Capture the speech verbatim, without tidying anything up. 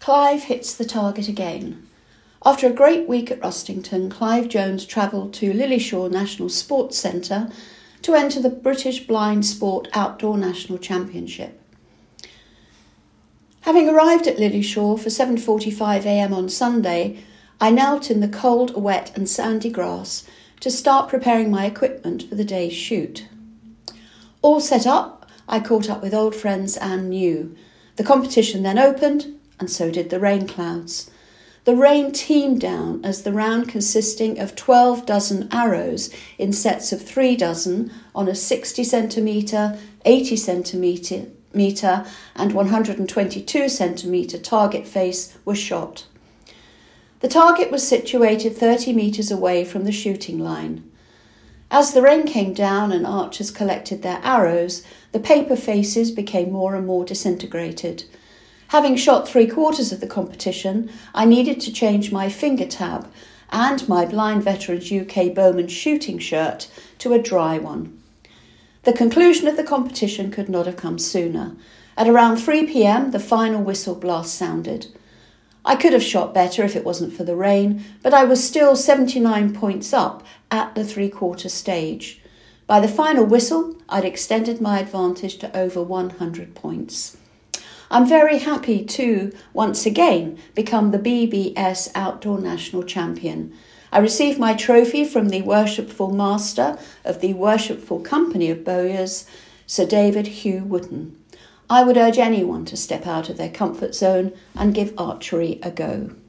Clive hits the target again. After a great week at Rustington, Clive Jones travelled to Lilleshall National Sports Centre to enter the British Blind Sport Outdoor National Championship. Having arrived at Lilleshall for seven forty-five a m on Sunday, I knelt in the cold, wet and sandy grass to start preparing my equipment for the day's shoot. All set up, I caught up with old friends and new. The competition then opened, and so did the rain clouds. The rain teemed down as the round, consisting of twelve dozen arrows in sets of three dozen on a sixty centimetre, eighty centimetre metre and one hundred twenty-two centimetre target face, was shot. The target was situated thirty metres away from the shooting line. As the rain came down and archers collected their arrows, the paper faces became more and more disintegrated. Having shot three quarters of the competition, I needed to change my finger tab and my Blind Veterans U K Bowman shooting shirt to a dry one. The conclusion of the competition could not have come sooner. At around three p m, the final whistle blast sounded. I could have shot better if it wasn't for the rain, but I was still seventy-nine points up at the three-quarter stage. By the final whistle, I'd extended my advantage to over one hundred points. I'm very happy to, once again, become the B B S Outdoor National Champion. I received my trophy from the Worshipful Master of the Worshipful Company of Bowyers, Sir David Hugh Wootton. I would urge anyone to step out of their comfort zone and give archery a go.